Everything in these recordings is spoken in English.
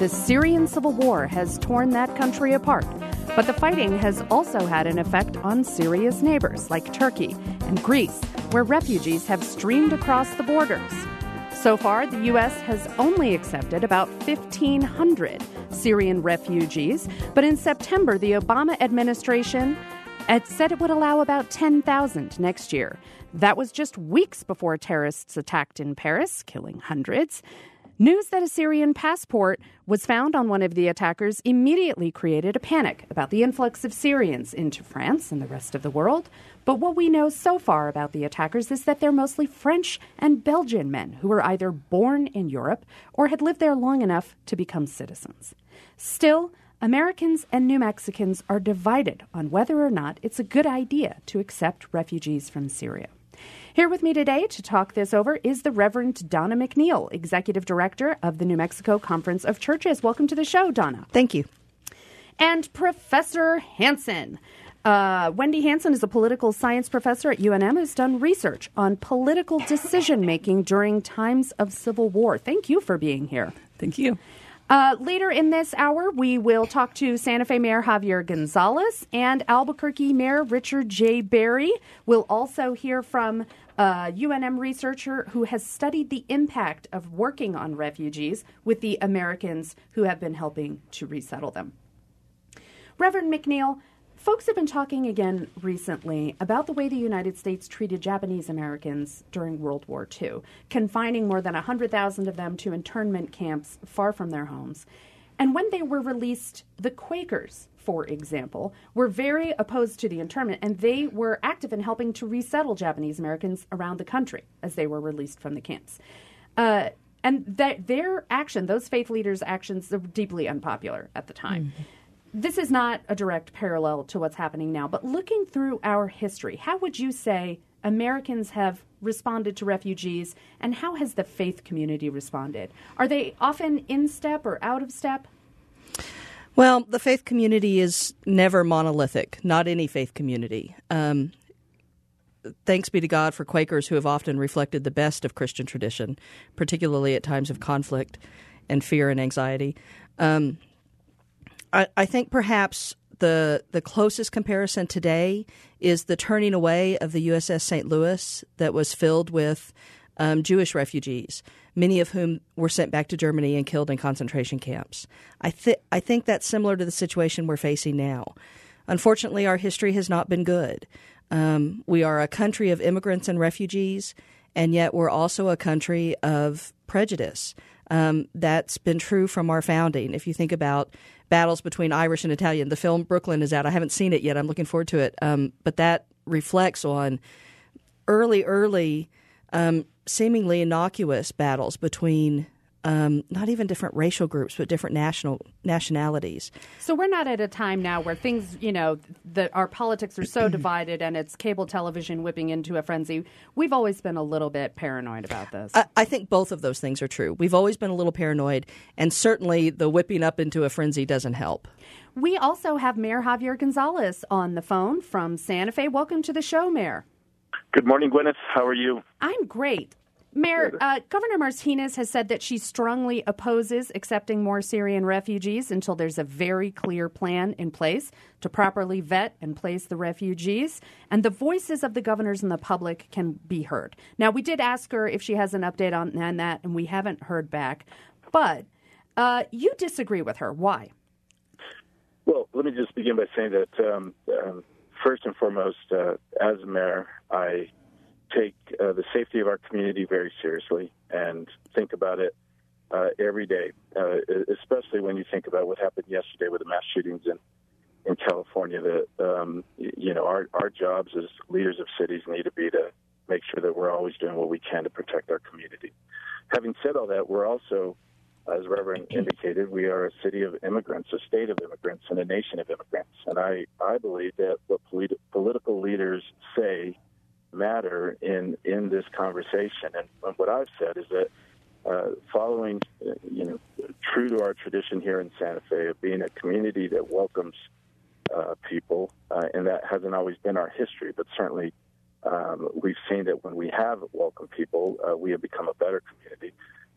Syrian civil war has torn that country apart, but the fighting has also had an effect on Syria's neighbors like Turkey and Greece, where refugees have streamed across the borders. So far, the U.S. has only accepted about 1,500 Syrian refugees, but in September, the Obama administration had said it would allow about 10,000 next year. That was just weeks before terrorists attacked in Paris, killing hundreds. News that a Syrian passport was found on one of the attackers immediately created a panic about the influx of Syrians into France and the rest of the world. But what we know so far about the attackers is that they're mostly French and Belgian men who were either born in Europe or had lived there long enough to become citizens. Still, Americans and New Mexicans are divided on whether or not it's a good idea to accept refugees from Syria. Here with me today to talk this over is the Reverend Donna McNeil, Executive Director of the New Mexico Conference of Churches. Welcome to the show, Donna. Thank you. And Professor Hanson. Wendy Hanson is a political science professor at UNM who's done research on political decision-making during times of civil war. Thank you for being here. Thank you. Later in this hour, we will talk to Santa Fe Mayor Javier Gonzalez and Albuquerque Mayor Richard J. Barry. We'll also hear from a UNM researcher who has studied the impact of working on refugees with the Americans who have been helping to resettle them. Reverend McNeil, folks have been talking again recently about the way the United States treated Japanese Americans during World War II, confining more than 100,000 of them to internment camps far from their homes. And when they were released, the Quakers, for example, were very opposed to the internment, and they were active in helping to resettle Japanese Americans around the country as they were released from the camps. And their action, those faith leaders' actions, they were deeply unpopular at the time. Mm-hmm. This is not a direct parallel to what's happening now, but looking through our history, how would you say Americans have responded to refugees, and how has the faith community responded? Are they often in step or out of step? Well, the faith community is never monolithic, not any faith community. Thanks be to God for Quakers who have often reflected the best of Christian tradition, particularly at times of conflict and fear and anxiety. I think perhaps the closest comparison today is the turning away of the USS St. Louis that was filled with Jewish refugees, many of whom were sent back to Germany and killed in concentration camps. I think that's similar to the situation we're facing now. Unfortunately, our history has not been good. We are a country of immigrants and refugees, and yet we're also a country of prejudice. That's been true from our founding. If you think about battles between Irish and Italian, the film Brooklyn is out. I haven't seen it yet. I'm looking forward to it. But that reflects on early, seemingly innocuous battles between not even different racial groups, but different nationalities. So we're not at a time now where things, that our politics are so divided and it's cable television whipping into a frenzy. We've always been a little bit paranoid about this. I think both of those things are true. We've always been a little paranoid, and certainly the whipping up into a frenzy doesn't help. We also have Mayor Javier Gonzalez on the phone from Santa Fe. Welcome to the show, Mayor. Good morning, Gwyneth. How are you? I'm great. Mayor, Governor Martinez has said that she strongly opposes accepting more Syrian refugees until there's a very clear plan in place to properly vet and place the refugees, and the voices of the governors and the public can be heard. Now, we did ask her if she has an update on that, and we haven't heard back. But you disagree with her. Why? Well, let me just begin by saying that first and foremost, as mayor, I take the safety of our community very seriously and think about it every day, especially when you think about what happened yesterday with the mass shootings in California. That our jobs as leaders of cities need to be to make sure that we're always doing what we can to protect our community. Having said all that, we're also, as Reverend indicated, we are a city of immigrants, a state of immigrants, and a nation of immigrants. And I believe that what political leaders say matter in this conversation. And what I've said is that following, true to our tradition here in Santa Fe of being a community that welcomes people, and that hasn't always been our history, but certainly we've seen that when we have welcomed people, we have become a better community.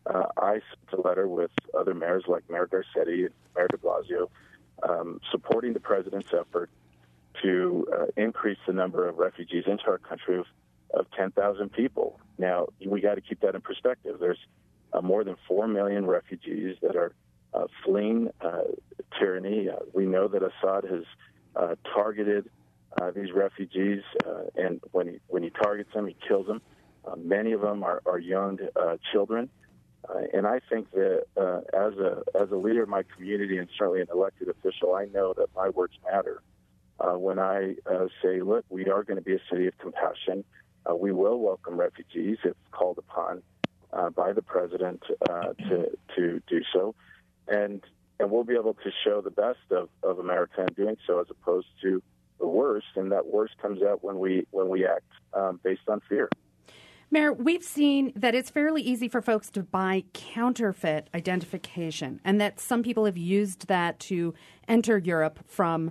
I sent a letter with other mayors like Mayor Garcetti and Mayor de Blasio supporting the president's effort to increase the number of refugees into our country of 10,000 people. Now, we got to keep that in perspective. There's more than 4 million refugees that are fleeing tyranny. We know that Assad has targeted these refugees, and when he targets them, he kills them. Many of them are young children. And I think that as a leader of my community and certainly an elected official, I know that my words matter. When I say, look, we are going to be a city of compassion. We will welcome refugees if called upon by the president to do so. And we'll be able to show the best of America in doing so as opposed to the worst. And that worst comes out when we act based on fear. Mayor, we've seen that it's fairly easy for folks to buy counterfeit identification, and that some people have used that to enter Europe from,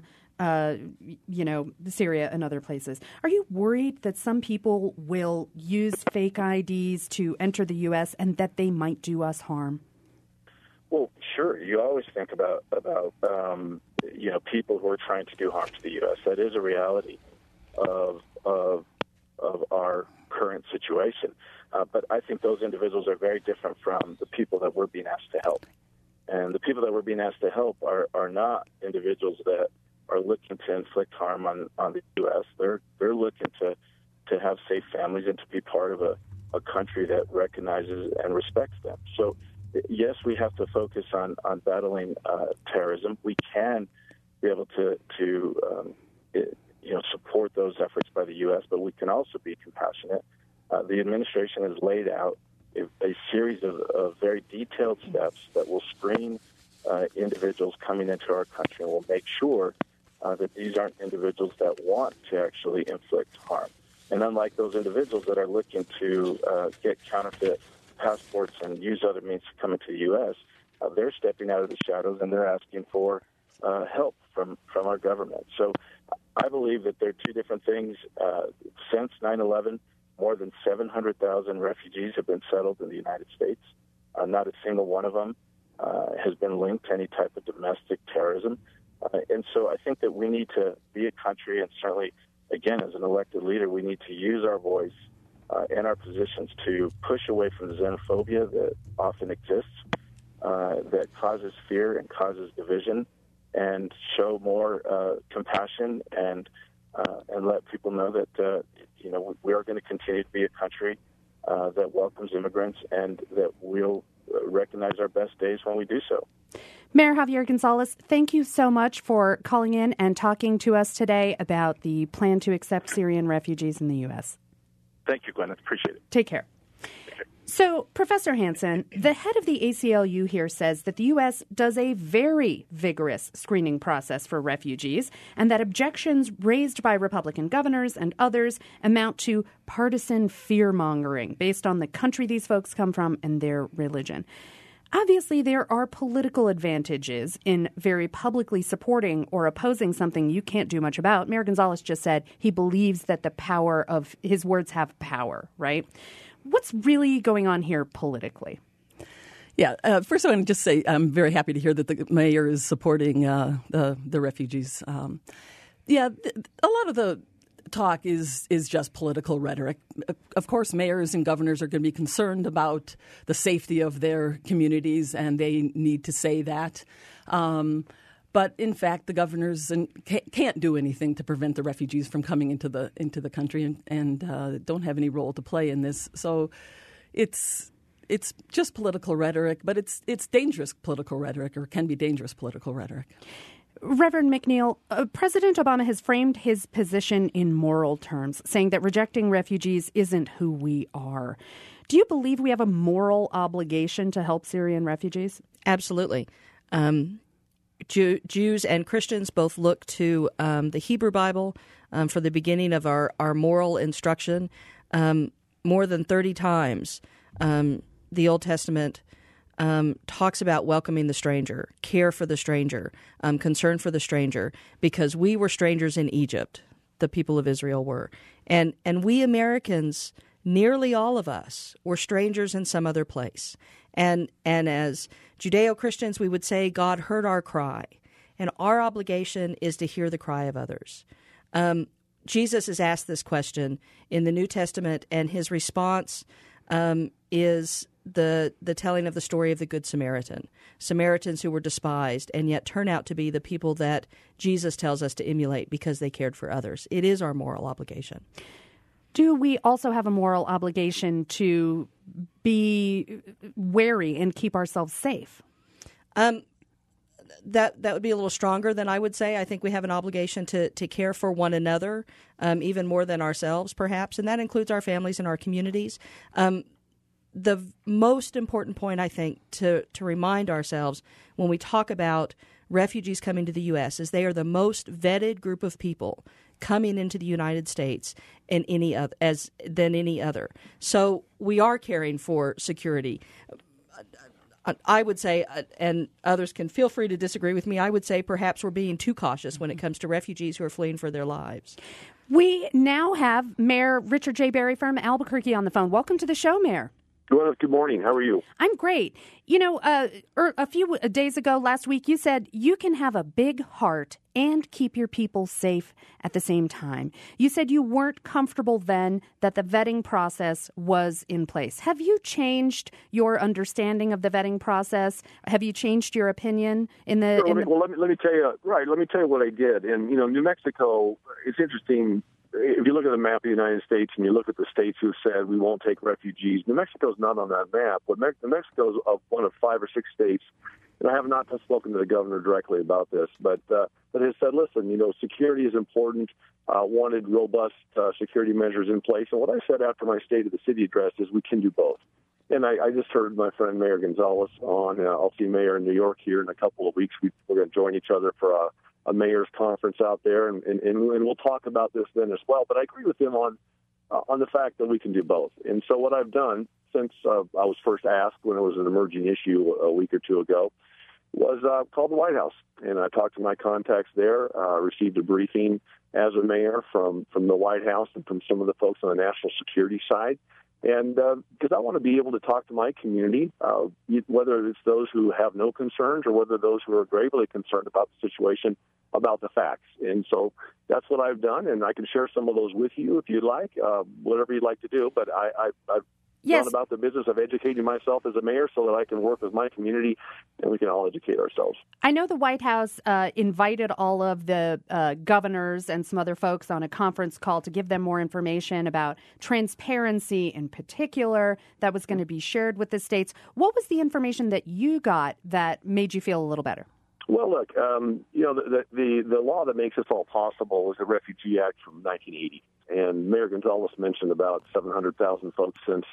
Syria and other places. Are you worried that some people will use fake IDs to enter the U.S. and that they might do us harm? Well, sure. You always think about people who are trying to do harm to the U.S. That is a reality of our current situation. But I think those individuals are very different from the people that we're being asked to help. And the people that we're being asked to help are not individuals that are looking to inflict harm on the U.S. They're looking to have safe families and to be part of a country that recognizes and respects them. So, yes, we have to focus on battling terrorism. We can be able to support those efforts by the U.S., but we can also be compassionate. The administration has laid out a series of very detailed steps that will screen individuals coming into our country and will make sure that these aren't individuals that want to actually inflict harm. And unlike those individuals that are looking to get counterfeit passports and use other means to come into the U.S., they're stepping out of the shadows and they're asking for help from our government. So I believe that there are two different things. Since 9/11, more than 700,000 refugees have been settled in the United States. Not a single one of them has been linked to any type of domestic terrorism. And so I think that we need to be a country, and certainly, again, as an elected leader, we need to use our voice and our positions to push away from the xenophobia that often exists, that causes fear and causes division, and show more compassion and let people know that we are going to continue to be a country that welcomes immigrants and that we'll recognize our best days when we do so. Mayor Javier Gonzalez, thank you so much for calling in and talking to us today about the plan to accept Syrian refugees in the U.S. Thank you, Gwyneth. Appreciate it. Take care. So, Professor Hansen, the head of the ACLU here says that the U.S. does a very vigorous screening process for refugees and that objections raised by Republican governors and others amount to partisan fear-mongering based on the country these folks come from and their religion. Obviously, there are political advantages in very publicly supporting or opposing something you can't do much about. Mayor Gonzalez just said he believes that the power of his words have power, right? What's really going on here politically? Yeah, first I want to just say I'm very happy to hear that the mayor is supporting the refugees. A lot of the talk is just political rhetoric. Of course, mayors and governors are going to be concerned about the safety of their communities, and they need to say that. But in fact, the governors can't do anything to prevent the refugees from coming into the country and don't have any role to play in this. So it's just political rhetoric, but it's dangerous political rhetoric, or can be dangerous political rhetoric. Reverend McNeil, President Obama has framed his position in moral terms, saying that rejecting refugees isn't who we are. Do you believe we have a moral obligation to help Syrian refugees? Absolutely. Jews and Christians both look to the Hebrew Bible for the beginning of our moral instruction. More than 30 times, the Old Testament talks about welcoming the stranger, care for the stranger, concern for the stranger, because we were strangers in Egypt, the people of Israel were. And we Americans, nearly all of us, were strangers in some other place. And as Judeo-Christians, we would say God heard our cry, and our obligation is to hear the cry of others. Jesus is asked this question in the New Testament, and his response is the telling of the story of the Good Samaritan. Samaritans who were despised and yet turn out to be the people that Jesus tells us to emulate because they cared for others. It is our moral obligation. Do we also have a moral obligation to be wary and keep ourselves safe? That would be a little stronger than I would say. I think we have an obligation to care for one another, even more than ourselves, perhaps, and that includes our families and our communities. The most important point, I think, to remind ourselves when we talk about refugees coming to the U.S. is they are the most vetted group of people coming into the United States than any other. So we are caring for security. I would say, and others can feel free to disagree with me, I would say perhaps we're being too cautious when it comes to refugees who are fleeing for their lives. We now have Mayor Richard J. Barry from Albuquerque on the phone. Welcome to the show, Mayor. Well, good morning. How are you? I'm great. You know, a few days ago, last week, you said you can have a big heart and keep your people safe at the same time. You said you weren't comfortable then that the vetting process was in place. Have you changed your understanding of the vetting process? Have you changed your opinion in the? Sure, let me tell you. Right. Let me tell you what I did. And New Mexico. It's interesting. If you look at the map of the United States and you look at the states who have said we won't take refugees, New Mexico's not on that map. But New Mexico's one of 5 or 6 states, and I have not spoken to the governor directly about this, but has said, listen, security is important, wanted robust security measures in place. And what I said after my State of the City address is we can do both. And I just heard my friend Mayor Gonzalez on. I'll see Mayor in New York here in a couple of weeks. We're going to join each other for a mayor's conference out there, and we'll talk about this then as well. But I agree with him on the fact that we can do both. And so what I've done since I was first asked when it was an emerging issue a week or two ago was called the White House. And I talked to my contacts there, received a briefing as a mayor from the White House and from some of the folks on the national security side. And because I want to be able to talk to my community, whether it's those who have no concerns or whether those who are gravely concerned about the situation, about the facts. And so that's what I've done, and I can share some of those with you if you'd like, whatever you'd like to do. But I've gone about the business of educating myself as a mayor so that I can work with my community and we can all educate ourselves. I know the White House invited all of the governors and some other folks on a conference call to give them more information about transparency in particular that was going to be shared with the states. What was the information that you got that made you feel a little better? Well, look, the law that makes this all possible is the Refugee Act from 1980. And Mayor Gonzalez mentioned about 700,000 folks since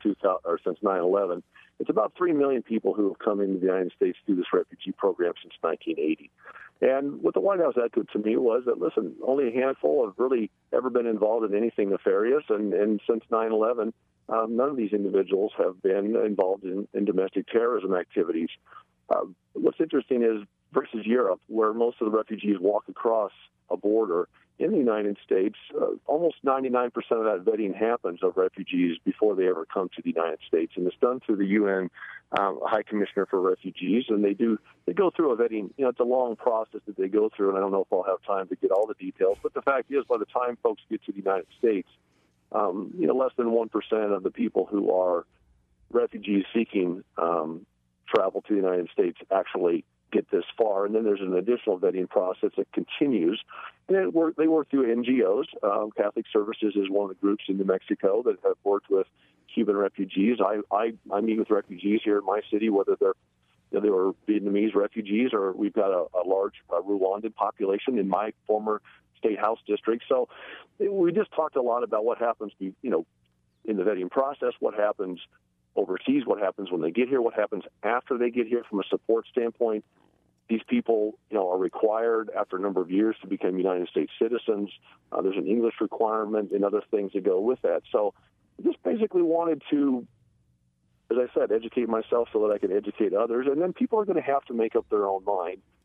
9/11. It's about 3 million people who have come into the United States through this refugee program since 1980. And what the White House echoed to me was that, listen, only a handful have really ever been involved in anything nefarious. And since 9/11, none of these individuals have been involved in domestic terrorism activities. What's interesting is versus Europe, where most of the refugees walk across a border, in the United States, almost 99% of that vetting happens of refugees before they ever come to the United States. And it's done through the UN High Commissioner for Refugees. And they go through a vetting. It's a long process that they go through, and I don't know if I'll have time to get all the details. But the fact is, by the time folks get to the United States, less than 1% of the people who are refugees seeking travel to the United States actually get this far. And then there's an additional vetting process that continues. And they work through NGOs. Catholic Services is one of the groups in New Mexico that have worked with Cuban refugees. I meet with refugees here in my city, whether they were Vietnamese refugees or we've got a large Rwandan population in my former state house district. So we just talked a lot about what happens, in the vetting process, what happens overseas, what happens when they get here, what happens after they get here from a support standpoint. These people, are required after a number of years to become United States citizens. There's an English requirement and other things that go with that. So I just basically wanted to, as I said, educate myself so that I could educate others. And then people are going to have to make up their own mind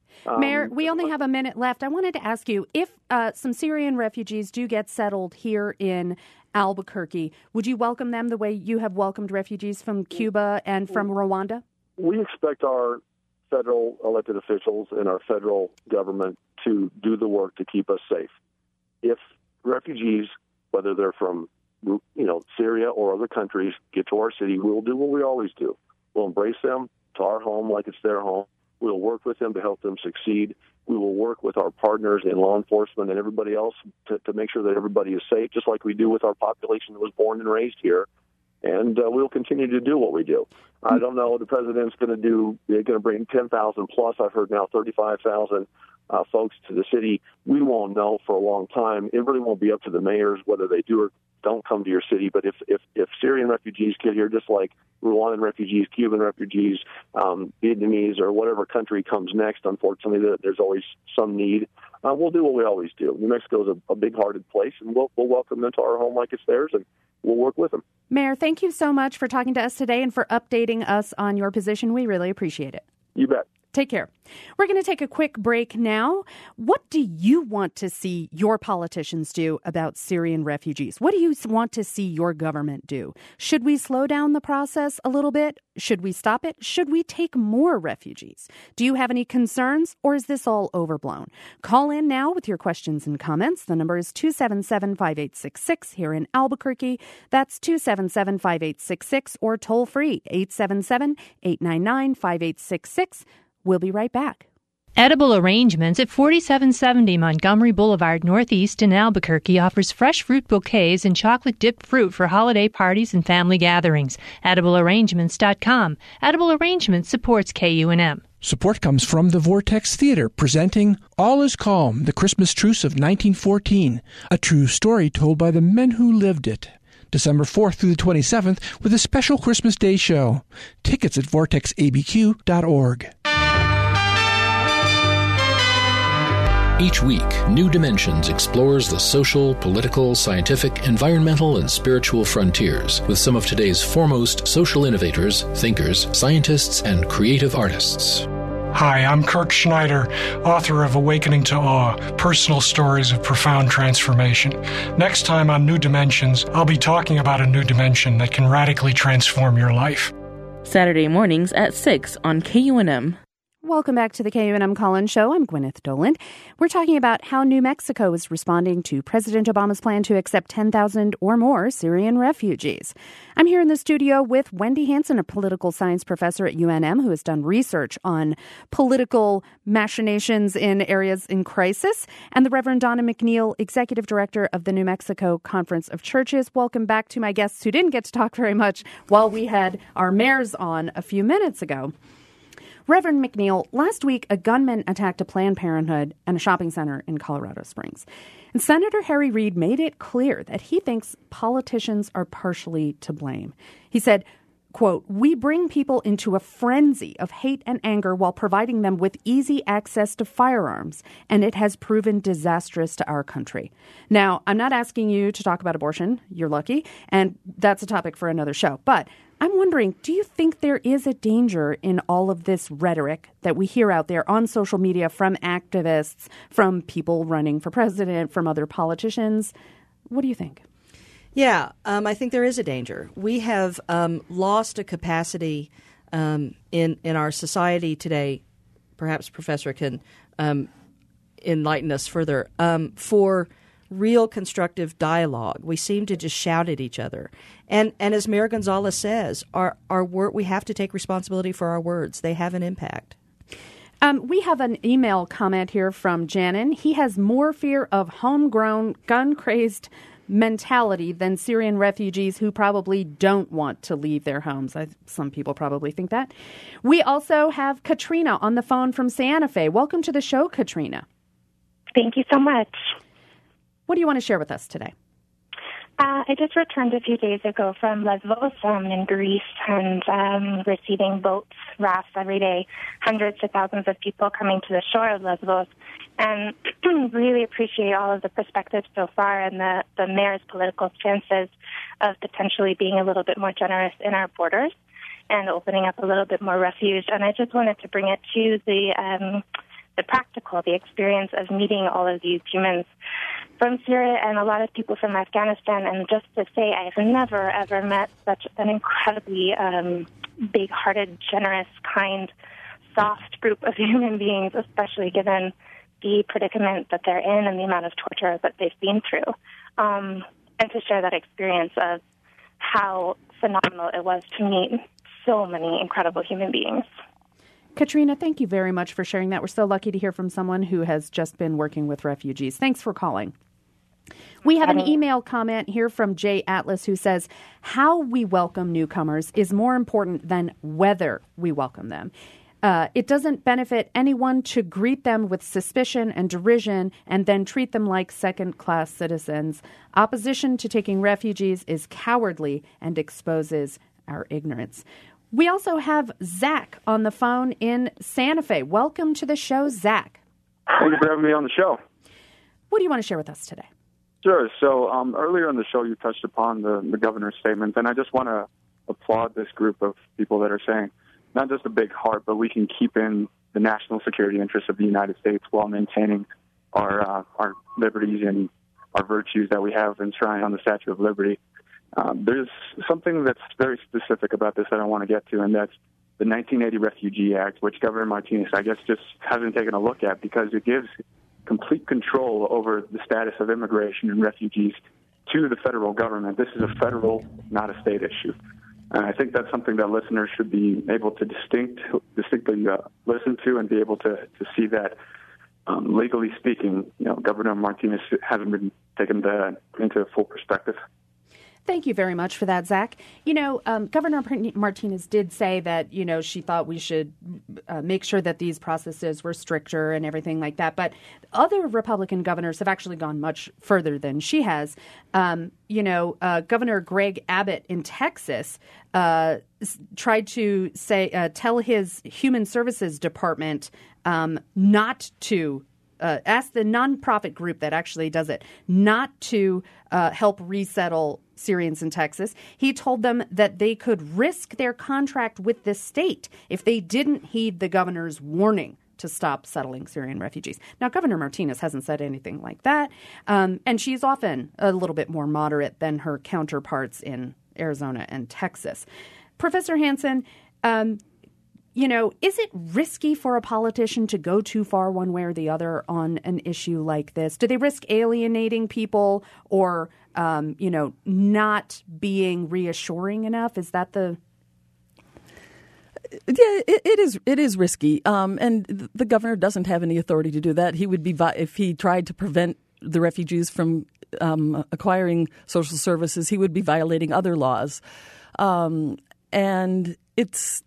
Mayor, we only have a minute left. I wanted to ask you, if some Syrian refugees do get settled here in Albuquerque, would you welcome them the way you have welcomed refugees from Cuba and from Rwanda? We expect our federal elected officials and our federal government to do the work to keep us safe. If refugees, whether they're from Syria or other countries, get to our city, we'll do what we always do. We'll embrace them to our home like it's their home. We'll work with them to help them succeed. We will work with our partners in law enforcement and everybody else to make sure that everybody is safe, just like we do with our population that was born and raised here. And we'll continue to do what we do. I don't know. The president's they're going to bring 10,000 plus. I've heard now 35,000 folks to the city. We won't know for a long time. It really won't be up to the mayors whether they do or don't come to your city. But if Syrian refugees get here, just like Rwandan refugees, Cuban refugees, Vietnamese, or whatever country comes next, unfortunately, there's always some need. We'll do what we always do. New Mexico is a big-hearted place, and we'll welcome them to our home like it's theirs, and we'll work with them. Mayor, thank you so much for talking to us today and for updating us on your position. We really appreciate it. You bet. Take care. We're going to take a quick break now. What do you want to see your politicians do about Syrian refugees? What do you want to see your government do? Should we slow down the process a little bit? Should we stop it? Should we take more refugees? Do you have any concerns, or is this all overblown? Call in now with your questions and comments. The number is 277-5866 here in Albuquerque. That's 277-5866, or toll free 877-899-5866. We'll be right back. Edible Arrangements at 4770 Montgomery Boulevard Northeast in Albuquerque offers fresh fruit bouquets and chocolate-dipped fruit for holiday parties and family gatherings. EdibleArrangements.com. Edible Arrangements supports KUNM. Support comes from the Vortex Theater, presenting All Is Calm, the Christmas Truce of 1914, a true story told by the men who lived it. December 4th through the 27th with a special Christmas Day show. Tickets at vortexabq.org. Each week, New Dimensions explores the social, political, scientific, environmental, and spiritual frontiers with some of today's foremost social innovators, thinkers, scientists, and creative artists. Hi, I'm Kirk Schneider, author of Awakening to Awe, Personal Stories of Profound Transformation. Next time on New Dimensions, I'll be talking about a new dimension that can radically transform your life. Saturday mornings at 6 on KUNM. Welcome back to the KUNM Call-In Show. I'm Gwyneth Doland. We're talking about how New Mexico is responding to President Obama's plan to accept 10,000 or more Syrian refugees. I'm here in the studio with Wendy Hansen, a political science professor at UNM who has done research on political machinations in areas in crisis, and the Reverend Donna McNeil, executive director of the New Mexico Conference of Churches. Welcome back to my guests who didn't get to talk very much while we had our mayors on a few minutes ago. Reverend McNeil, last week a gunman attacked a Planned Parenthood and a shopping center in Colorado Springs. And Senator Harry Reid made it clear that he thinks politicians are partially to blame. He said, quote, "We bring people into a frenzy of hate and anger while providing them with easy access to firearms, and it has proven disastrous to our country." Now, I'm not asking you to talk about abortion. You're lucky. And that's a topic for another show. But I'm wondering, do you think there is a danger in all of this rhetoric that we hear out there on social media from activists, from people running for president, from other politicians? What do you think? Yeah, I think there is a danger. We have lost a capacity in our society today. Perhaps Professor can enlighten us further, for real constructive dialogue. We seem to just shout at each other. And as Mayor Gonzalez says, our word, we have to take responsibility for our words. They have an impact. We have an email comment here from Janin. He has more fear of homegrown, gun-crazed mentality than Syrian refugees who probably don't want to leave their homes. Some people probably think that. We also have Katrina on the phone from Santa Fe. Welcome to the show, Katrina. Thank you so much. What do you want to share with us today? I just returned a few days ago from Lesbos in Greece and receiving boats, rafts every day, hundreds of thousands of people coming to the shore of Lesbos, and really appreciate all of the perspectives so far and the mayor's political stances of potentially being a little bit more generous in our borders and opening up a little bit more refuge. And I just wanted to bring it to the the experience of meeting all of these humans from Syria and a lot of people from Afghanistan. And just to say, I've never, ever met such an incredibly big-hearted, generous, kind, soft group of human beings, especially given the predicament that they're in and the amount of torture that they've been through. And to share that experience of how phenomenal it was to meet so many incredible human beings. Katrina, thank you very much for sharing that. We're so lucky to hear from someone who has just been working with refugees. Thanks for calling. We have an email comment here from Jay Atlas who says, how we welcome newcomers is more important than whether we welcome them. It doesn't benefit anyone to greet them with suspicion and derision and then treat them like second-class citizens. Opposition to taking refugees is cowardly and exposes our ignorance. We also have Zach on the phone in Santa Fe. Welcome to the show, Zach. Thank you for having me on the show. What do you want to share with us today? Sure. So earlier in the show, you touched upon the governor's statement, and I just want to applaud this group of people that are saying not just a big heart, but we can keep in the national security interests of the United States while maintaining our liberties and our virtues that we have enshrined on the Statue of Liberty. There's something that's very specific about this that I want to get to, and that's the 1980 Refugee Act, which Governor Martinez, I guess, just hasn't taken a look at because it gives complete control over the status of immigration and refugees to the federal government. This is a federal, not a state issue. And I think that's something that listeners should be able to distinctly listen to and be able to see that, legally speaking, Governor Martinez hasn't been taken into full perspective. Thank you very much for that, Zach. Governor Martinez did say that, she thought we should make sure that these processes were stricter and everything like that. But other Republican governors have actually gone much further than she has. Governor Greg Abbott in Texas tried to tell his Human Services Department not to ask the nonprofit group that actually does it not to help resettle Syrians in Texas. He told them that they could risk their contract with the state if they didn't heed the governor's warning to stop settling Syrian refugees. Now, Governor Martinez hasn't said anything like that, and she's often a little bit more moderate than her counterparts in Arizona and Texas. Professor Hansen, is it risky for a politician to go too far one way or the other on an issue like this? Do they risk alienating people or, not being reassuring enough? Is that the... Yeah, it is risky. And the governor doesn't have any authority to do that. He would be, if he tried to prevent the refugees from acquiring social services, he would be violating other laws. And it's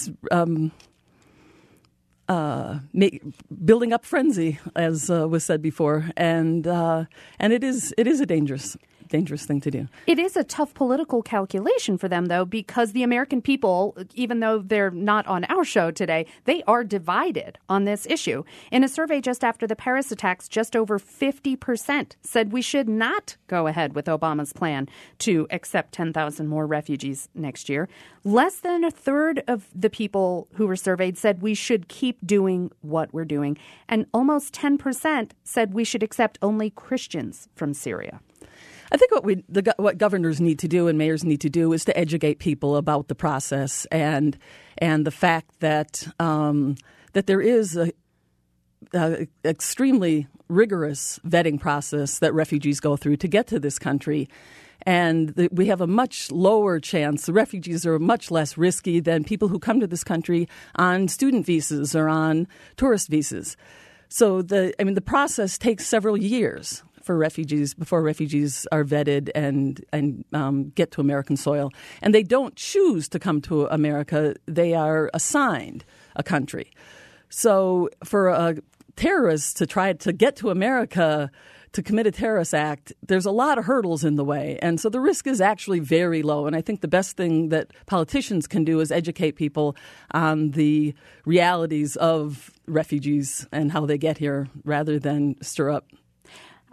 building up frenzy, as was said before, and it is a dangerous thing to do. It is a tough political calculation for them, though, because the American people, even though they're not on our show today, they are divided on this issue. In a survey just after the Paris attacks, just over 50% said we should not go ahead with Obama's plan to accept 10,000 more refugees next year. Less than a third of the people who were surveyed said we should keep doing what we're doing. And almost 10% said we should accept only Christians from Syria. I think what governors need to do and mayors need to do is to educate people about the process and the fact that that there is a extremely rigorous vetting process that refugees go through to get to this country. And we have a much lower chance. The refugees are much less risky than people who come to this country on student visas or on tourist visas. So the process takes several years for refugees before refugees are vetted and get to American soil. And they don't choose to come to America. They are assigned a country. So for a terrorist to try to get to America to commit a terrorist act, there's a lot of hurdles in the way. And so the risk is actually very low. And I think the best thing that politicians can do is educate people on the realities of refugees and how they get here rather than stir up.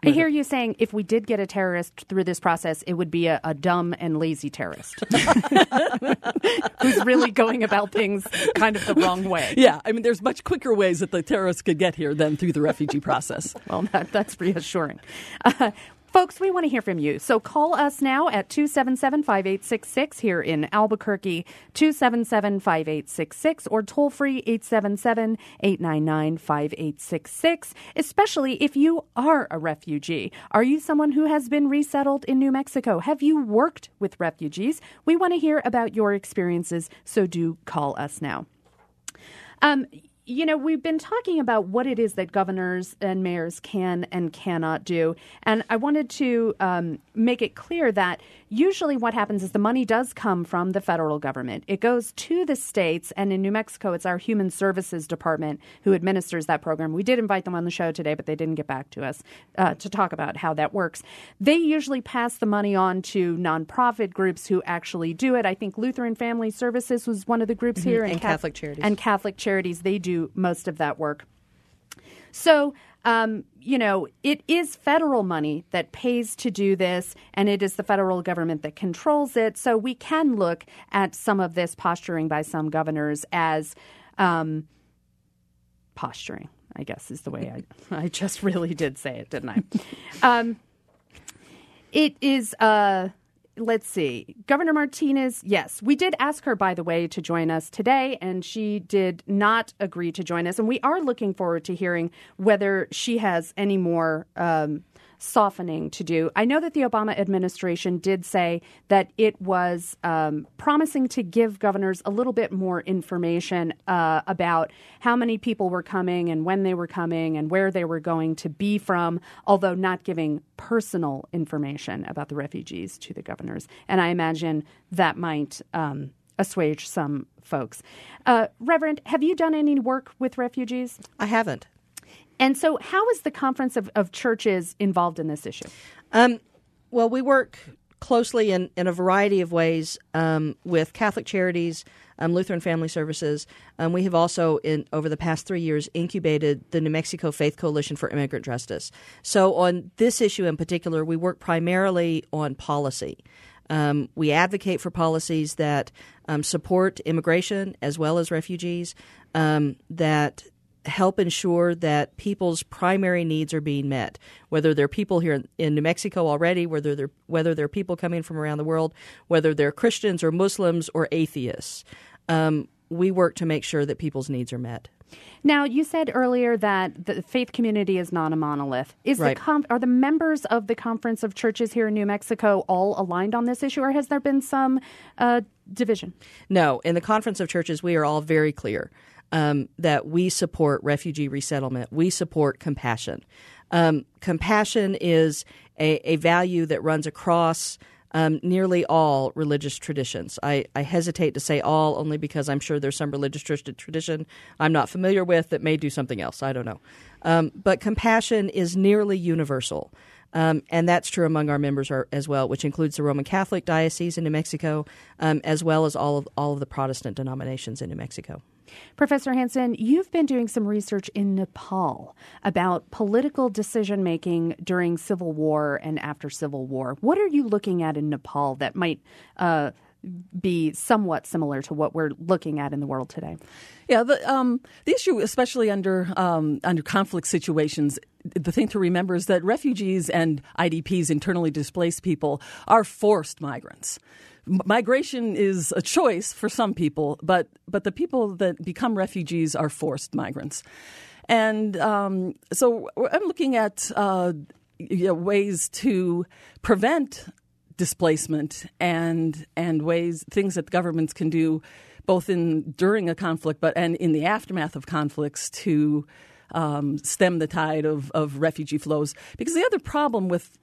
I hear you saying if we did get a terrorist through this process, it would be a dumb and lazy terrorist who's really going about things kind of the wrong way. Yeah, I mean, there's much quicker ways that the terrorists could get here than through the refugee process. Well, that's reassuring. Folks, we want to hear from you. So call us now at 277-5866 here in Albuquerque, 277-5866, or toll free 877-899-5866, especially if you are a refugee. Are you someone who has been resettled in New Mexico? Have you worked with refugees? We want to hear about your experiences, so do call us now. We've been talking about what it is that governors and mayors can and cannot do. And I wanted to make it clear that usually what happens is the money does come from the federal government. It goes to the states. And in New Mexico, it's our Human Services Department who administers that program. We did invite them on the show today, but they didn't get back to us to talk about how that works. They usually pass the money on to nonprofit groups who actually do it. I think Lutheran Family Services was one of the groups here. And Catholic Charities. And Catholic Charities. They do most of that work. So, it is federal money that pays to do this, and it is the federal government that controls it. So we can look at some of this posturing by some governors as posturing, I guess is the way I just really did say it, didn't I? It is... Let's see. Governor Martinez, yes. We did ask her, by the way, to join us today, and she did not agree to join us. And we are looking forward to hearing whether she has any more softening to do. I know that the Obama administration did say that it was promising to give governors a little bit more information about how many people were coming and when they were coming and where they were going to be from, although not giving personal information about the refugees to the governors. And I imagine that might assuage some folks. Reverend, have you done any work with refugees? I haven't. And so how is the Conference of Churches involved in this issue? Well, we work closely in a variety of ways with Catholic Charities, Lutheran Family Services. We have also, over the past 3 years, incubated the New Mexico Faith Coalition for Immigrant Justice. So on this issue in particular, we work primarily on policy. We advocate for policies that support immigration as well as refugees, that help ensure that people's primary needs are being met, whether they're people here in New Mexico already, whether they're people coming from around the world, whether they're Christians or Muslims or atheists. We work to make sure that people's needs are met. Now, you said earlier that the faith community is not a monolith. Right. Are the members of the Conference of Churches here in New Mexico all aligned on this issue, or has there been some division? No. In the Conference of Churches, we are all very clear that we support refugee resettlement. We support compassion. Compassion is a value that runs across nearly all religious traditions. I hesitate to say all only because I'm sure there's some religious tradition I'm not familiar with that may do something else. I don't know. But compassion is nearly universal. And that's true among our members as well, which includes the Roman Catholic Diocese in New Mexico, as well as all of the Protestant denominations in New Mexico. Professor Hansen, you've been doing some research in Nepal about political decision-making during Civil War and after Civil War. What are you looking at in Nepal that might be somewhat similar to what we're looking at in the world today? Yeah, the issue, especially under conflict situations, the thing to remember is that refugees and IDPs, internally displaced people, are forced migrants. Migration is a choice for some people, but the people that become refugees are forced migrants. And so I'm looking at ways to prevent displacement and things that governments can do both during a conflict and in the aftermath of conflicts to stem the tide of refugee flows. Because the other problem with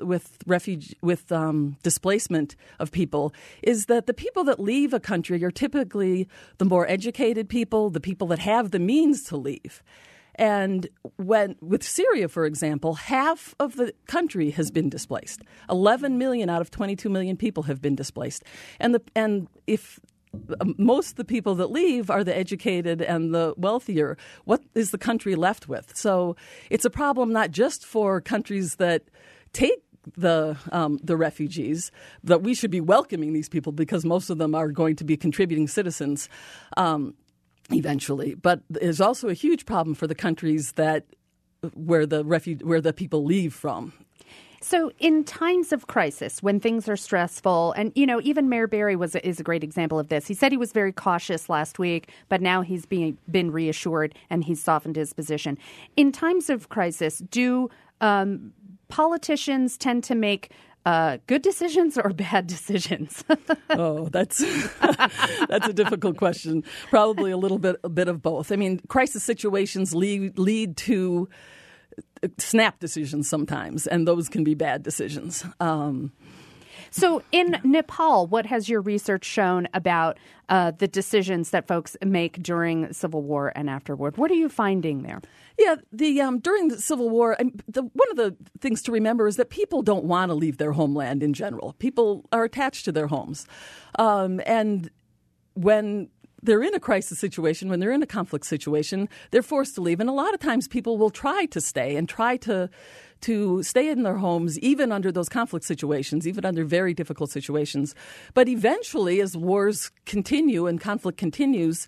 displacement of people is that the people that leave a country are typically the more educated people, the people that have the means to leave. And with Syria, for example, half of the country has been displaced. 11 million out of 22 million people have been displaced. And if most of the people that leave are the educated and the wealthier. What is the country left with? So it's a problem not just for countries that take the refugees, that we should be welcoming these people because most of them are going to be contributing citizens eventually. But there's also a huge problem for the countries where the people leave from. So in times of crisis, when things are stressful, and, even Mayor Berry is a great example of this. He said he was very cautious last week, but now he's been reassured and he's softened his position. In times of crisis, do politicians tend to make good decisions or bad decisions? Oh, that's a difficult question. Probably a bit of both. I mean, crisis situations lead to snap decisions sometimes, and those can be bad decisions. So in Nepal, what has your research shown about the decisions that folks make during civil war and afterward? What are you finding there? Yeah, during the Civil War, one of the things to remember is that people don't want to leave their homeland in general. People are attached to their homes. And when they're in a crisis situation, when they're in a conflict situation, they're forced to leave. And a lot of times people will try to stay and try to stay in their homes, even under those conflict situations, even under very difficult situations. But eventually, as wars continue and conflict continues,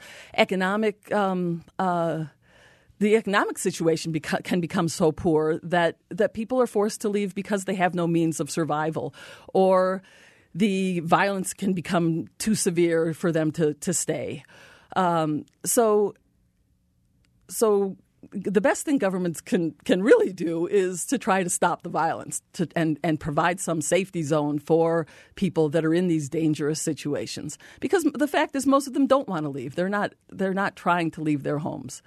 the economic situation can become so poor that people are forced to leave because they have no means of survival, or the violence can become too severe for them to stay. So the best thing governments can really do is to try to stop the violence and provide some safety zone for people that are in these dangerous situations. Because the fact is, most of them don't want to leave. They're not trying to leave their homes.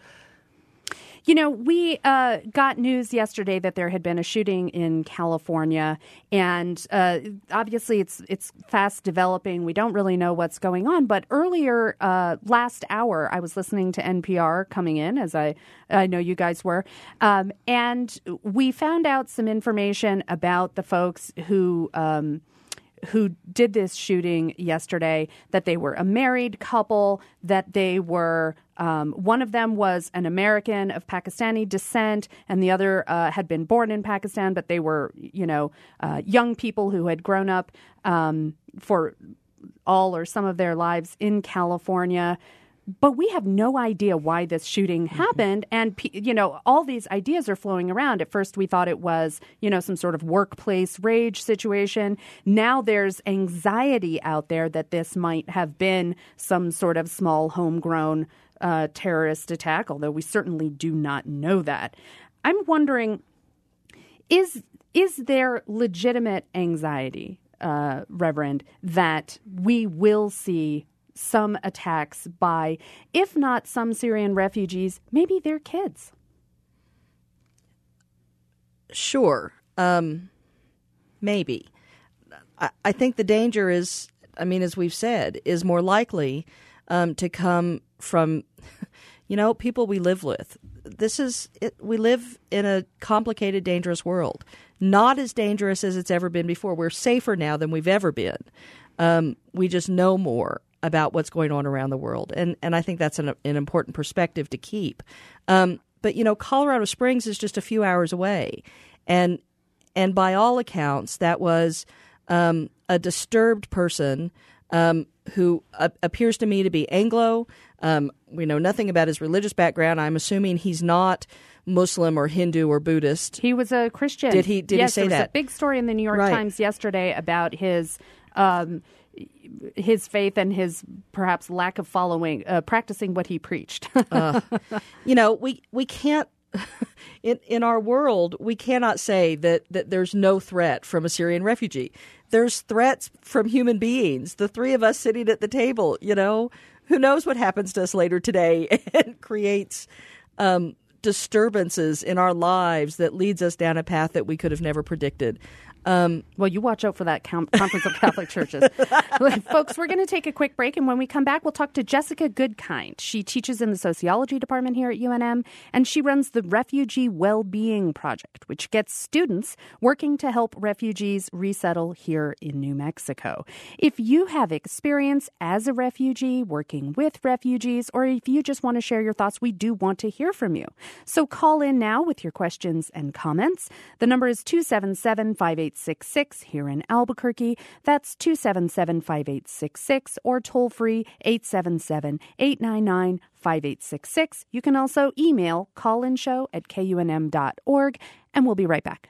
We got news yesterday that there had been a shooting in California, and obviously it's fast developing. We don't really know what's going on. But earlier last hour, I was listening to NPR coming in, as I know you guys were, and we found out some information about the folks who did this shooting yesterday, that they were a married couple, that they were one of them was an American of Pakistani descent, and the other had been born in Pakistan, but they were, young people who had grown up for all or some of their lives in California. But we have no idea why this shooting happened. And, all these ideas are flowing around. At first, we thought it was, some sort of workplace rage situation. Now there's anxiety out there that this might have been some sort of small homegrown terrorist attack, although we certainly do not know that. I'm wondering, is there legitimate anxiety, Reverend, that we will see some attacks by, if not some Syrian refugees, maybe their kids? Sure. Maybe. I think the danger is, as we've said, is more likely to come from, people we live with. We live in a complicated, dangerous world. Not as dangerous as it's ever been before. We're safer now than we've ever been. We just know more about what's going on around the world. And I think that's an important perspective to keep. But, Colorado Springs is just a few hours away. And by all accounts, that was a disturbed person who appears to me to be Anglo. We know nothing about his religious background. I'm assuming he's not Muslim or Hindu or Buddhist. He was a Christian. Did he say that? Yes, there was a big story in the New York Times yesterday about his faith and his perhaps lack of practicing what he preached. We can't, in our world, we cannot say that there's no threat from a Syrian refugee. There's threats from human beings. The three of us sitting at the table, who knows what happens to us later today and creates disturbances in our lives that leads us down a path that we could have never predicted. Well, you watch out for that Conference of Catholic Churches. Folks, we're going to take a quick break, and when we come back, we'll talk to Jessica Goodkind. She teaches in the sociology department here at UNM, and she runs the Refugee Well-Being Project, which gets students working to help refugees resettle here in New Mexico. If you have experience as a refugee, working with refugees, or if you just want to share your thoughts, we do want to hear from you. So call in now with your questions and comments. The number is 277-5866 here in Albuquerque. That's 277-5866 or toll free 877-899-5866. You can also email callinshow@kunm.org, and we'll be right back.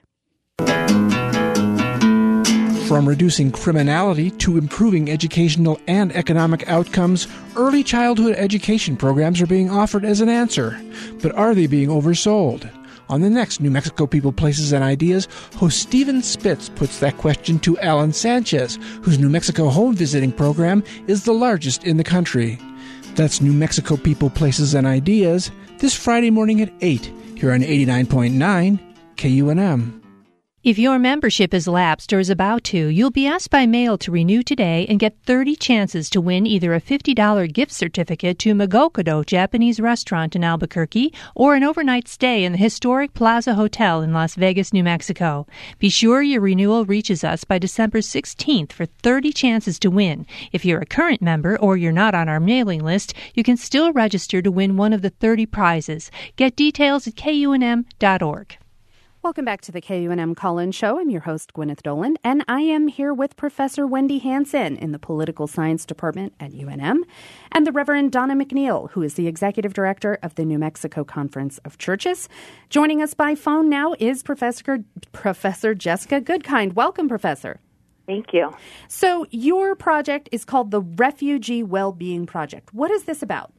From reducing criminality to improving educational and economic outcomes, early childhood education programs are being offered as an answer. But are they being oversold? On the next New Mexico People, Places, and Ideas, host Stephen Spitz puts that question to Alan Sanchez, whose New Mexico home visiting program is the largest in the country. That's New Mexico People, Places, and Ideas, this Friday morning at 8, here on 89.9 KUNM. If your membership has lapsed or is about to, you'll be asked by mail to renew today and get 30 chances to win either a $50 gift certificate to Magokodo Japanese Restaurant in Albuquerque or an overnight stay in the historic Plaza Hotel in Las Vegas, New Mexico. Be sure your renewal reaches us by December 16th for 30 chances to win. If you're a current member or you're not on our mailing list, you can still register to win one of the 30 prizes. Get details at kunm.org. Welcome back to the KUNM Call-In Show. I'm your host, Gwyneth Dolan, and I am here with Professor Wendy Hansen in the Political Science Department at UNM, and the Reverend Donna McNeil, who is the Executive Director of the New Mexico Conference of Churches. Joining us by phone now is Professor Jessica Goodkind. Welcome, Professor. Thank you. So your project is called the Refugee Well-Being Project. What is this about?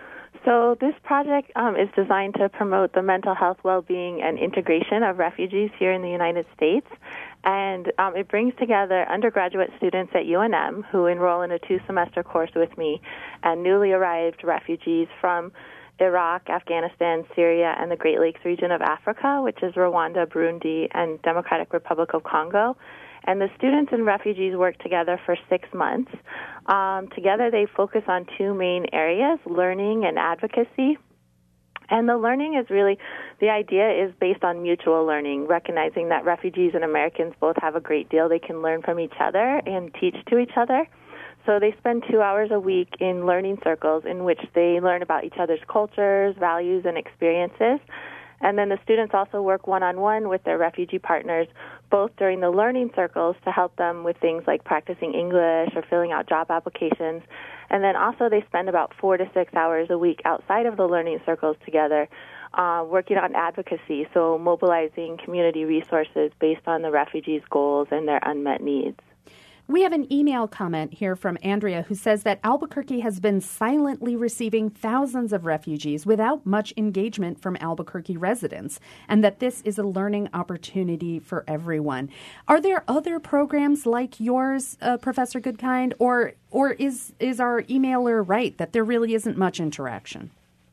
So this project is designed to promote the mental health, well-being, and integration of refugees here in the United States. And it brings together undergraduate students at UNM who enroll in a 2-semester course with me and newly arrived refugees from Iraq, Afghanistan, Syria, and the Great Lakes region of Africa, which is Rwanda, Burundi, and Democratic Republic of Congo. And the students and refugees work together for 6 months. Together they focus on 2 main areas, learning and advocacy. And the learning is really, the idea is based on mutual learning, recognizing that refugees and Americans both have a great deal they can learn from each other and teach to each other. So they spend 2 hours a week in learning circles in which they learn about each other's cultures, values, and experiences. And then the students also work one-on-one with their refugee partners, both during the learning circles to help them with things like practicing English or filling out job applications. And then also they spend about 4 to 6 hours a week outside of the learning circles together working on advocacy, so mobilizing community resources based on the refugees' goals and their unmet needs. We have an email comment here from Andrea who says that Albuquerque has been silently receiving thousands of refugees without much engagement from Albuquerque residents, and that this is a learning opportunity for everyone. Are there other programs like yours, Professor Goodkind, or is our emailer right that there really isn't much interaction?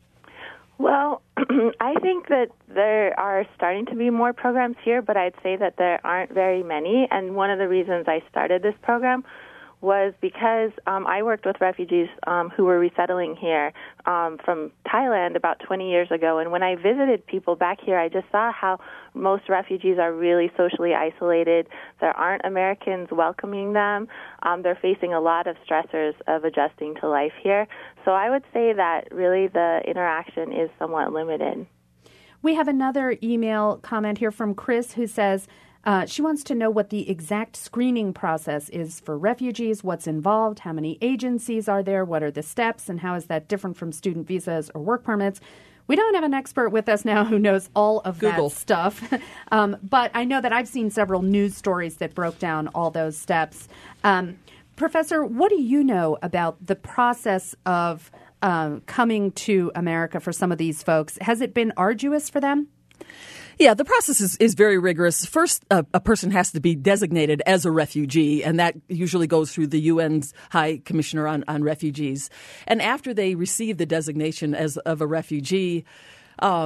Well, I think that there are starting to be more programs here, but I'd say that there aren't very many. And one of the reasons I started this program was because I worked with refugees who were resettling here from Thailand about 20 years ago. And when I visited people back here, I just saw how most refugees are really socially isolated. There aren't Americans welcoming them. They're facing a lot of stressors of adjusting to life here. So I would say that really the interaction is somewhat limited. We have another email comment here from Chris who says, she wants to know what the exact screening process is for refugees, what's involved, how many agencies are there, what are the steps, and how is that different from student visas or work permits. We don't have an expert with us now who knows all of Google. that stuff, but I know that I've seen several news stories that broke down all those steps. Professor, what do you know about the process of coming to America for some of these folks? Has it been arduous for them? Yeah, the process is very rigorous. First, a person has to be designated as a refugee, and that usually goes through the UN's High Commissioner on Refugees. And after they receive the designation of a refugee,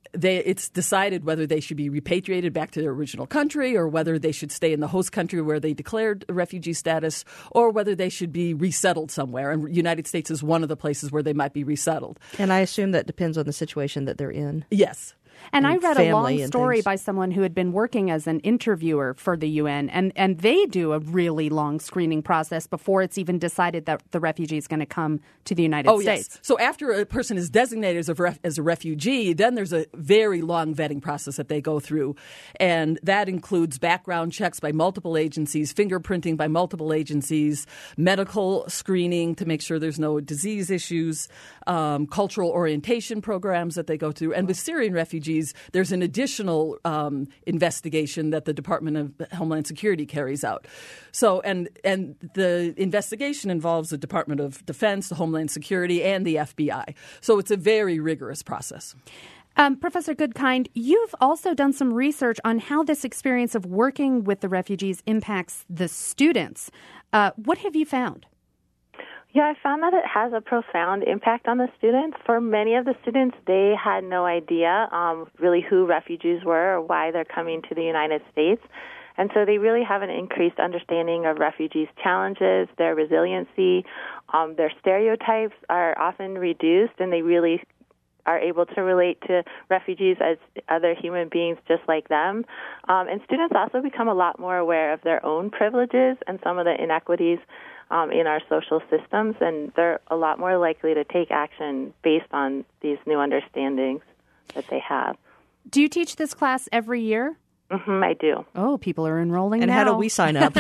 it's decided whether they should be repatriated back to their original country or whether they should stay in the host country where they declared refugee status or whether they should be resettled somewhere. And the United States is one of the places where they might be resettled. And I assume that depends on the situation that they're in. Yes. And I read a long story by someone who had been working as an interviewer for the UN, and they do a really long screening process before it's even decided that the refugee is going to come to the United States. Yes. So after a person is designated as a refugee, then there's a very long vetting process that they go through. And that includes background checks by multiple agencies, fingerprinting by multiple agencies, medical screening to make sure there's no disease issues, cultural orientation programs that they go through. And with Syrian refugees, there's an additional investigation that the Department of Homeland Security carries out. So, and the investigation involves the Department of Defense, the Homeland Security, and the FBI. So it's a very rigorous process. Professor Goodkind, you've also done some research on how this experience of working with the refugees impacts the students. What have you found? Yeah, I found that it has a profound impact on the students. For many of the students, they had no idea really who refugees were or why they're coming to the United States. And so they really have an increased understanding of refugees' challenges, their resiliency. Their stereotypes are often reduced, and they really are able to relate to refugees as other human beings just like them. And students also become a lot more aware of their own privileges and some of the inequities in our social systems, and they're a lot more likely to take action based on these new understandings that they have. Do you teach this class every year? Mm-hmm, I do. Oh, people are enrolling and now. And how do we sign up?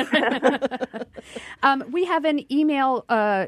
We have an email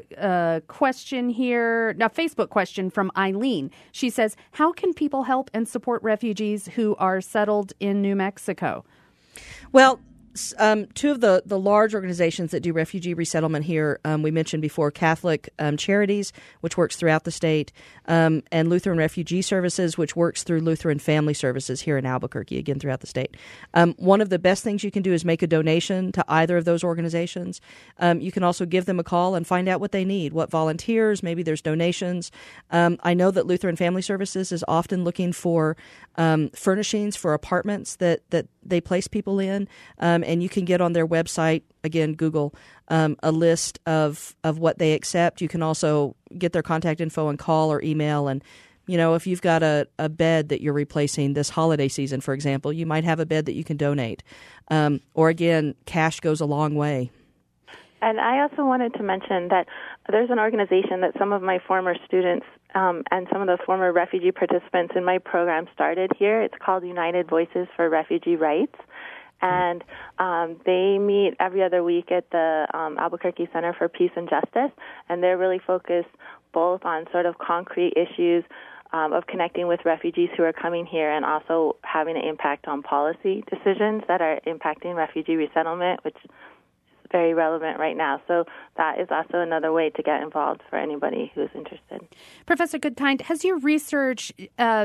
question here, a Facebook question from Eileen. She says, how can people help and support refugees who are settled in New Mexico? Well, two of the large organizations that do refugee resettlement here, we mentioned before, Catholic Charities, which works throughout the state, and Lutheran Refugee Services, which works through Lutheran Family Services here in Albuquerque, again, throughout the state. One of the best things you can do is make a donation to either of those organizations. You can also give them a call and find out what they need, what volunteers, maybe there's donations. I know that Lutheran Family Services is often looking for furnishings for apartments that they place people in, and you can get on their website, again, Google, a list of what they accept. You can also get their contact info and call or email. And, you know, if you've got a bed that you're replacing this holiday season, for example, you might have a bed that you can donate. Or, again, cash goes a long way. And I also wanted to mention that there's an organization that some of my former students and some of the former refugee participants in my program started here. It's called United Voices for Refugee Rights. And they meet every other week at the Albuquerque Center for Peace and Justice, and they're really focused both on sort of concrete issues of connecting with refugees who are coming here and also having an impact on policy decisions that are impacting refugee resettlement, which is very relevant right now. So that is also another way to get involved for anybody who's interested. Professor Goodkind, has your research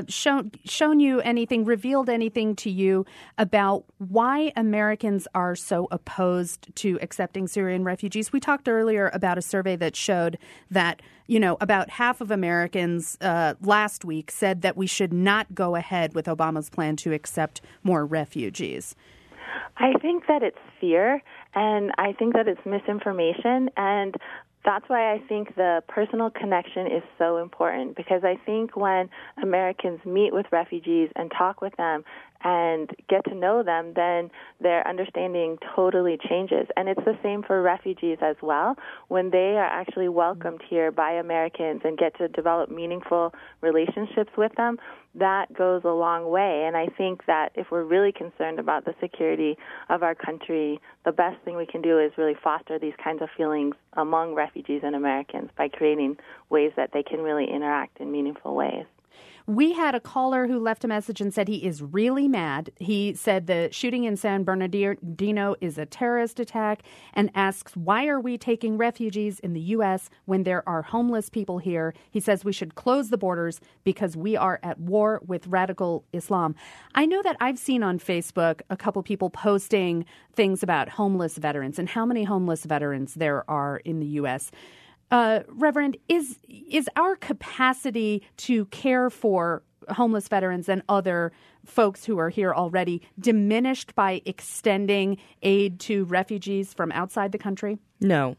shown you anything, revealed anything to you about why Americans are so opposed to accepting Syrian refugees? We talked earlier about a survey that showed that, you know, about half of Americans last week said that we should not go ahead with Obama's plan to accept more refugees. I think that it's fear, and I think that it's misinformation, and that's why I think the personal connection is so important, because I think when Americans meet with refugees and talk with them and get to know them, then their understanding totally changes. And it's the same for refugees as well. When they are actually welcomed here by Americans and get to develop meaningful relationships with them, that goes a long way. And I think that if we're really concerned about the security of our country, the best thing we can do is really foster these kinds of feelings among refugees and Americans by creating ways that they can really interact in meaningful ways. We had a caller who left a message and said he is really mad. He said the shooting in San Bernardino is a terrorist attack and asks, why are we taking refugees in the U.S. when there are homeless people here? He says we should close the borders because we are at war with radical Islam. I know that I've seen on Facebook a couple people posting things about homeless veterans and how many homeless veterans there are in the U.S. Reverend, is our capacity to care for homeless veterans and other folks who are here already diminished by extending aid to refugees from outside the country? No.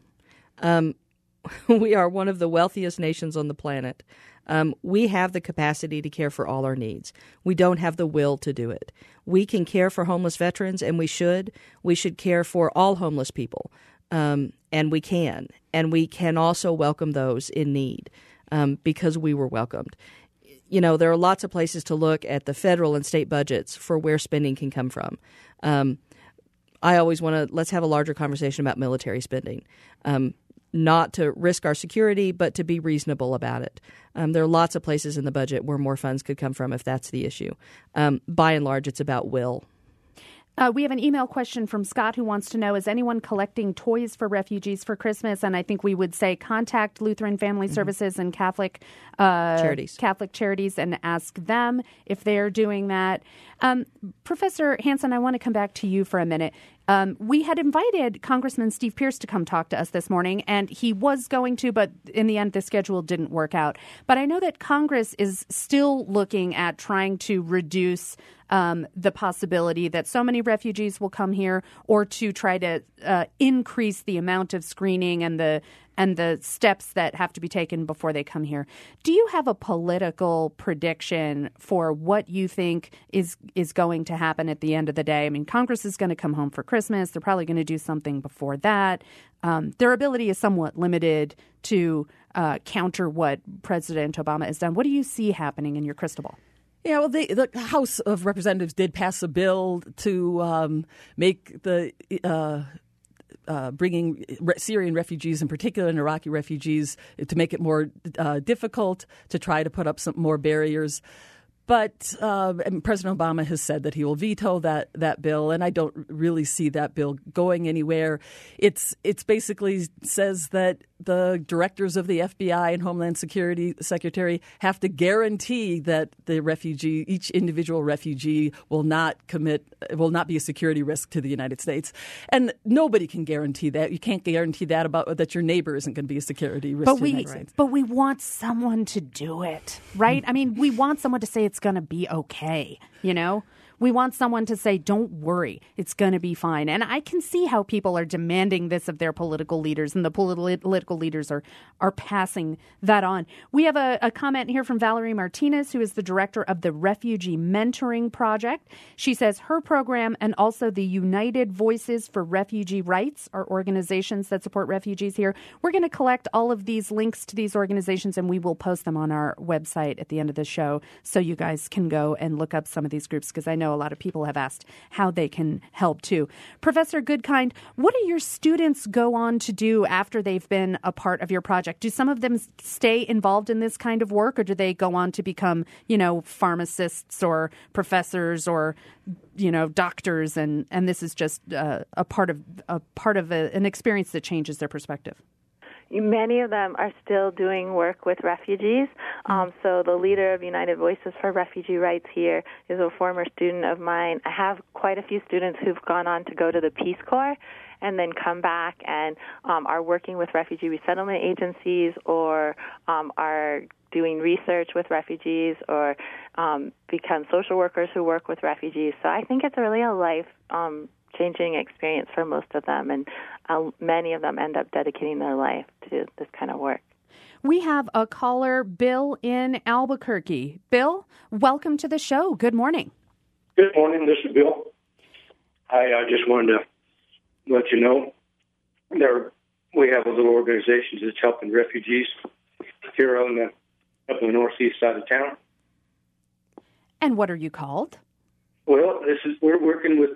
We are one of the wealthiest nations on the planet. We have the capacity to care for all our needs. We don't have the will to do it. We can care for homeless veterans, and we should. We should care for all homeless people, and we can. And we can also welcome those in need because we were welcomed. You know, there are lots of places to look at the federal and state budgets for where spending can come from. I always want to, let's have a larger conversation about military spending. Not to risk our security, but to be reasonable about it. There are lots of places in the budget where more funds could come from if that's the issue. By and large, it's about will. We have an email question from Scott who wants to know, is anyone collecting toys for refugees for Christmas? And I think we would say contact Lutheran Family Services and Catholic charities and ask them if they're doing that. Professor Hansen, I want to come back to you for a minute. We had invited Congressman Steve Pearce to come talk to us this morning, and he was going to, but in the end, the schedule didn't work out. But I know that Congress is still looking at trying to reduce the possibility that so many refugees will come here, or to try to increase the amount of screening and the steps that have to be taken before they come here. Do you have a political prediction for what you think is going to happen at the end of the day? I mean, Congress is going to come home for Christmas. They're probably going to do something before that. Their ability is somewhat limited to counter what President Obama has done. What do you see happening in your crystal ball? Yeah, well, the House of Representatives did pass a bill to make the bringing Syrian refugees, in particular, and Iraqi refugees, to make it more difficult, to try to put up some more barriers. But President Obama has said that he will veto that bill, and I don't really see that bill going anywhere. It's basically says that the directors of the FBI and Homeland Security Secretary have to guarantee that each individual refugee will not be a security risk to the United States. And nobody can guarantee that. You can't guarantee that your neighbor isn't going to be a security risk to the United States. But we want someone to do it, right? I mean, we want someone to say it's going to be okay, you know? We want someone to say, don't worry, it's going to be fine. And I can see how people are demanding this of their political leaders, and the political leaders are passing that on. We have a comment here from Valerie Martinez, who is the director of the Refugee Mentoring Project. She says her program and also the United Voices for Refugee Rights are organizations that support refugees here. We're going to collect all of these links to these organizations, and we will post them on our website at the end of the show so you guys can go and look up some of these groups, because I know a lot of people have asked how they can help too. Professor Goodkind, what do your students go on to do after they've been a part of your project? Do some of them stay involved in this kind of work, or do they go on to become, pharmacists or professors or, doctors, and this is just a part of an experience that changes their perspective? Many of them are still doing work with refugees. So the leader of United Voices for Refugee Rights here is a former student of mine. I have quite a few students who've gone on to go to the Peace Corps and then come back and are working with refugee resettlement agencies, or are doing research with refugees, or become social workers who work with refugees. So I think it's really a life-changing experience for most of them, and many of them end up dedicating their life to this kind of work. We have a caller, Bill, in Albuquerque. Bill, welcome to the show. Good morning. Good morning. This is Bill. I just wanted to let you know we have a little organization that's helping refugees here up in the northeast side of town. And what are you called? Well, we're working with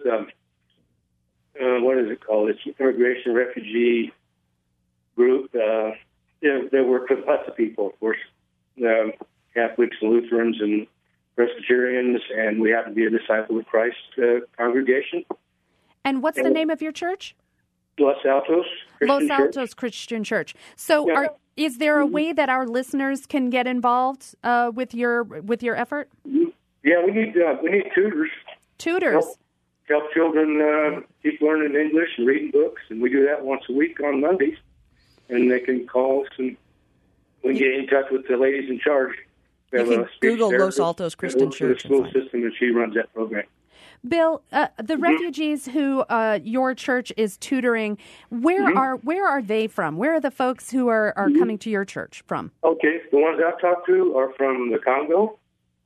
what is it called? It's Immigration Refugee Group. They work with lots of people, of course, Catholics and Lutherans and Presbyterians, and we happen to be a Disciple of Christ congregation. And what's the name of your church? Los Altos Christian Church. Los Altos Christian Church. So is there a way that our listeners can get involved with your effort? Yeah, we need tutors. Tutors. Help children keep learning English and reading books, and we do that once a week on Mondays. And they can call us, and we can get in touch with the ladies in charge. You can Google Los Altos Christian Church. The school system, and she runs that program. Bill, the refugees who your church is tutoring, where are they from? Where are the folks who are coming to your church from? Okay, the ones I've talked to are from the Congo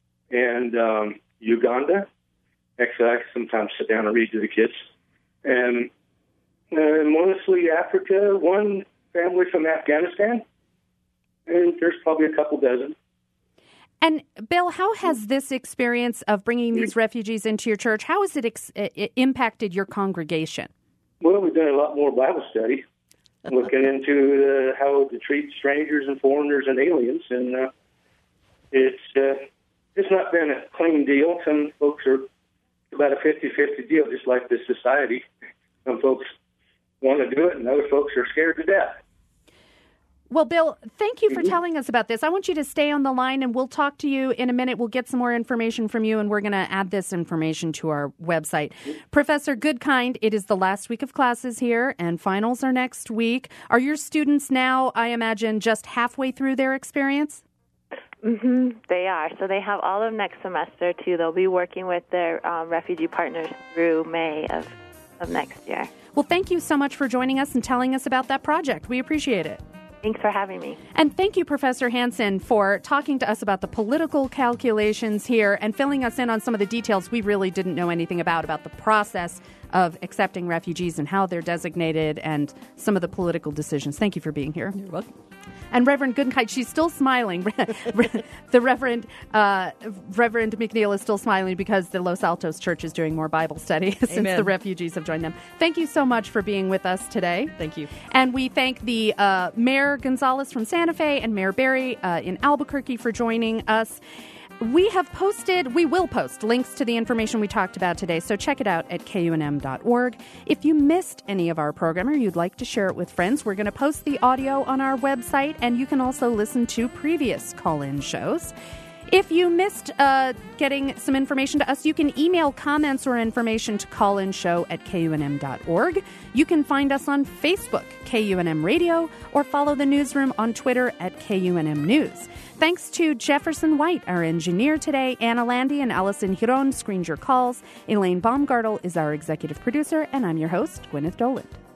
and Uganda. Actually, I sometimes sit down and read to the kids. And mostly Africa, one family from Afghanistan, and there's probably a couple dozen. And, Bill, how has this experience of bringing these refugees into your church, how has it impacted your congregation? Well, we've done a lot more Bible study, looking into how to treat strangers and foreigners and aliens, and it's not been a clean deal. Some folks are about a 50-50 deal, just like this society. Some folks want to do it, and other folks are scared to death. Well, Bill, thank you for telling us about this. I want you to stay on the line, and we'll talk to you in a minute. We'll get some more information from you, and we're going to add this information to our website. Professor Goodkind, it is the last week of classes here, and finals are next week. Are your students now, I imagine, just halfway through their experience? Mm-hmm, they are. So they have all of next semester, too. They'll be working with their refugee partners through May of next year. Well, thank you so much for joining us and telling us about that project. We appreciate it. Thanks for having me. And thank you, Professor Hansen, for talking to us about the political calculations here and filling us in on some of the details we really didn't know anything about the process of accepting refugees and how they're designated and some of the political decisions. Thank you for being here. You're welcome. And Reverend Goodkind, she's still smiling. The Reverend McNeil is still smiling because the Los Altos Church is doing more Bible study since the refugees have joined them. Thank you so much for being with us today. Thank you. And we thank the Mayor Gonzalez from Santa Fe and Mayor Berry in Albuquerque for joining us. We will post links to the information we talked about today, so check it out at kunm.org. If you missed any of our program or you'd like to share it with friends, we're going to post the audio on our website, and you can also listen to previous call-in shows. If you missed getting some information to us, you can email comments or information to callinshow@kunm.org. You can find us on Facebook, KUNM Radio, or follow the newsroom on Twitter at KUNM News. Thanks to Jefferson White, our engineer today. Anna Landy and Allison Giron screened your calls. Elaine Baumgartel is our executive producer, and I'm your host, Gwyneth Doland.